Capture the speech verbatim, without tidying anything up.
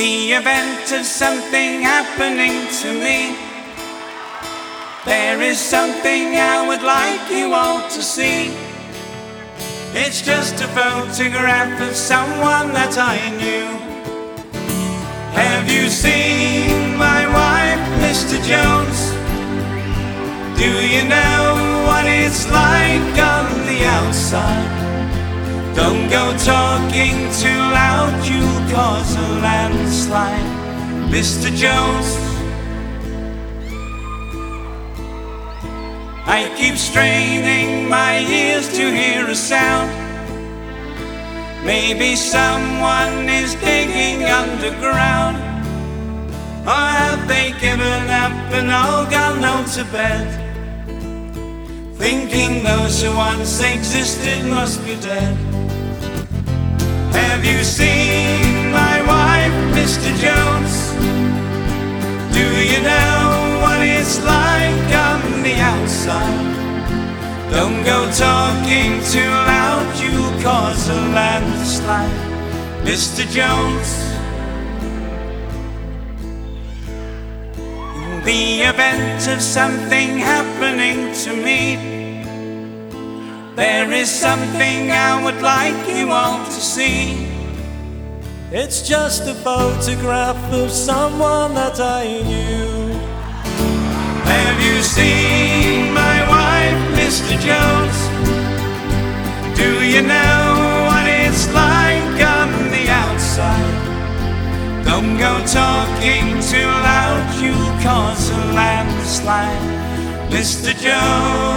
the event of something happening to me. There is something I would like you all to see. It's just a photograph of someone that I knew. Have you seen my wife, Mister Jones? Do you know what it's like on the outside? Don't go talking too loud, you'll cause a landslide, Mister Jones. I keep straining my ears to hear a sound. Maybe someone is digging underground. Or have they given up and all gone home to bed, thinking those who once existed must be dead? Have you seen my wife, Mister Jones? Do you know what it's like on the outside? Don't go talking too loud, you'll cause a landslide, Mister Jones. In the event of something happening to me, there is something I would like you all to see. It's just a photograph of someone that I knew. Have you seen my wife, Mister Jones? Do you know what it's like on the outside? Don't go talking too loud, you'll cause a landslide, Mister Jones.